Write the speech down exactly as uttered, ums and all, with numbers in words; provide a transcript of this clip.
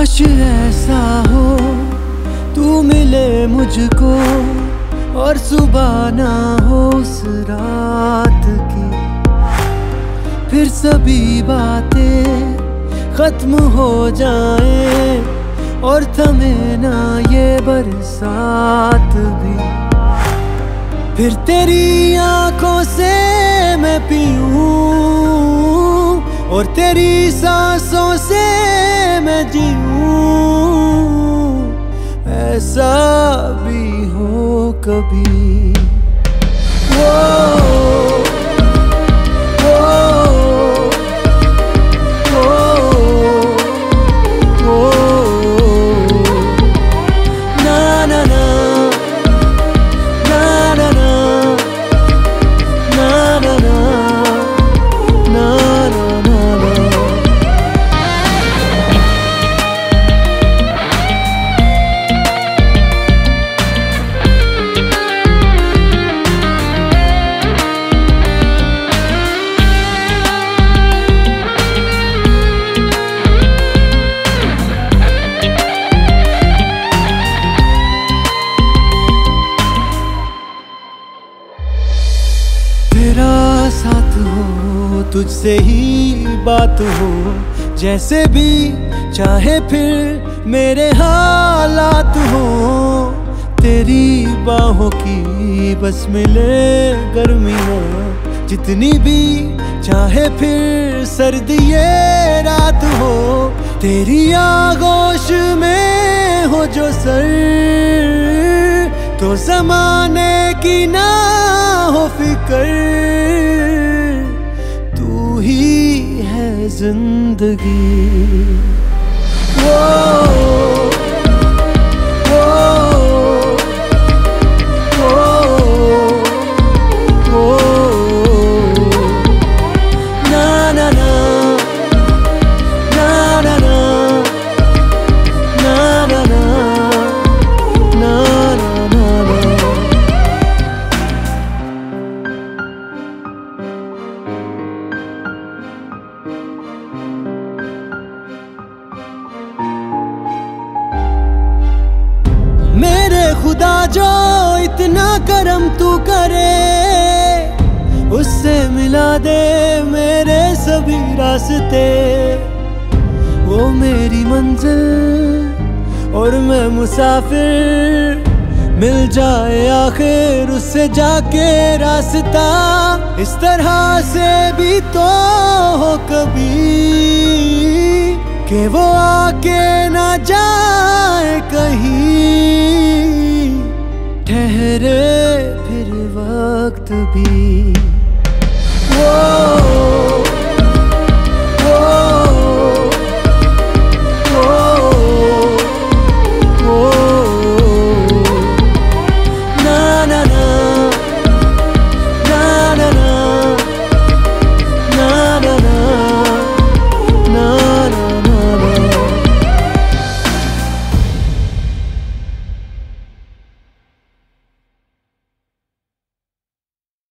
काश ऐसा हो तू मिले मुझको और सुबह ना हो उस रात की, फिर सभी बातें खत्म हो जाए और थमे ना ये बरसात भी। फिर तेरी आंखों से मैं पीऊं और तेरी सांसों से मैं जीऊं, ऐसा भी हो कभी। वो तेरा साथ हो, तुझसे ही बात हो, जैसे भी चाहे फिर मेरे हालात हो। तेरी बाहों की बस मिले गर्मियाँ, जितनी भी चाहे फिर सर्दी ये रात हो। तेरी आगोश में हो जो सर, तो ज़माने की ना हो फिकर। तू ही है जिंदगी। वो मेरे खुदा जो इतना करम तू करे, उससे मिला दे मेरे सभी रास्ते। वो मेरी मंजिल और मैं मुसाफिर, मिल जाए आखिर उससे जाके रास्ता। इस तरह से भी तो हो कभी कि वो आके ना जाए कहीं। ठहरे फिर वक्त भी। वो